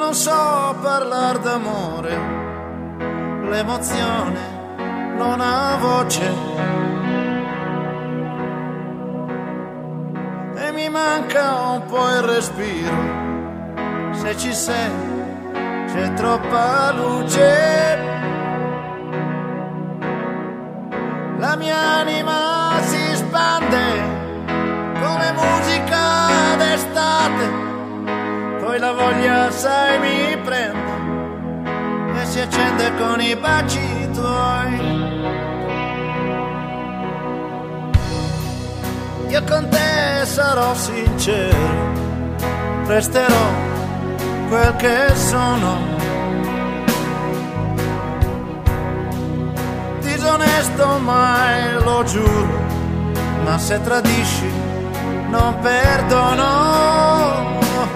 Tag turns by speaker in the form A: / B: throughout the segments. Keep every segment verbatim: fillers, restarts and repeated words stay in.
A: non so parlare d'amore, l'emozione non ha voce e mi manca un po' il respiro. Se ci sei c'è troppa luce, la mia anima si spande come musica d'estate. Poi la voglia, sai, mi prende e si accende con i baci tuoi. Io con te sarò sincero, resterò quel che sono. Disonesto mai, lo giuro, ma se tradisci non perdono.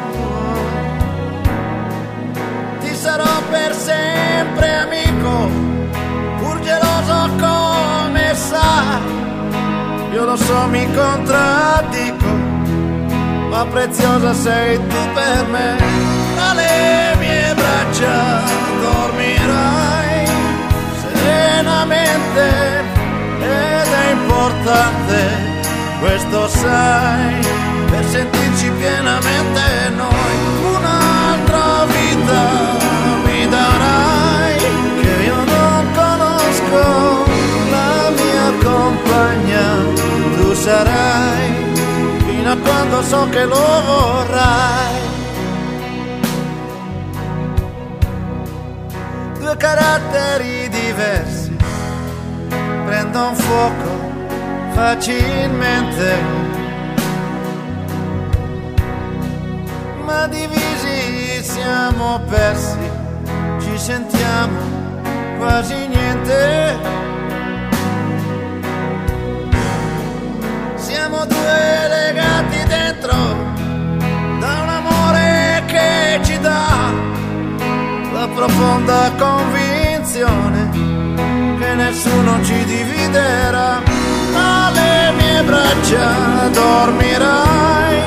A: Sarò per sempre amico, pur geloso come sai. Io lo so, mi contraddico, ma preziosa sei tu per me. Tra le mie braccia dormirai serenamente ed è importante, questo sai, per sentirci pienamente noi. Un'altra vita darai che io non conosco, la mia compagna tu sarai, fino a quando so che lo vorrai. Due caratteri diversi prendono fuoco facilmente, ma divisi siamo persi, ci sentiamo quasi niente. Siamo due legati dentro da un amore che ci dà la profonda convinzione che nessuno ci dividerà. Alle mie braccia dormirai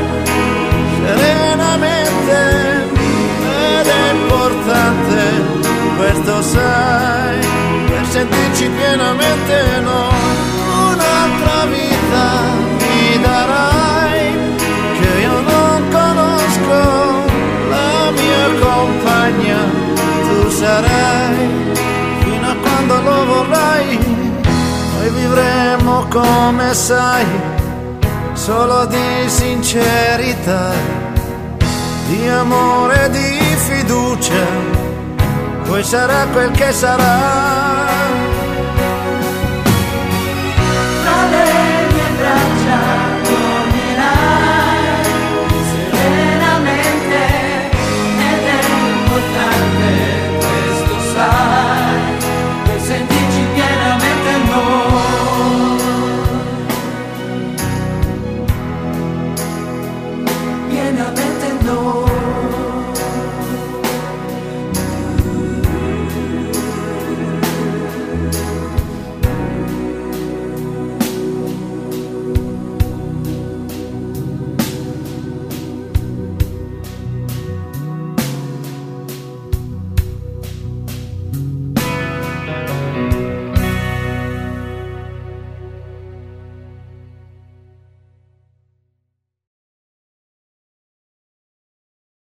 A: serenamente ed è importante, questo sai, per sentirci pienamente noi. Un'altra vita mi darai che io non conosco, la mia compagna tu sarai, fino a quando lo vorrai. Noi vivremo come sai, solo di sincerità, di amore, di fiducia. Poi sarà quel che sarà.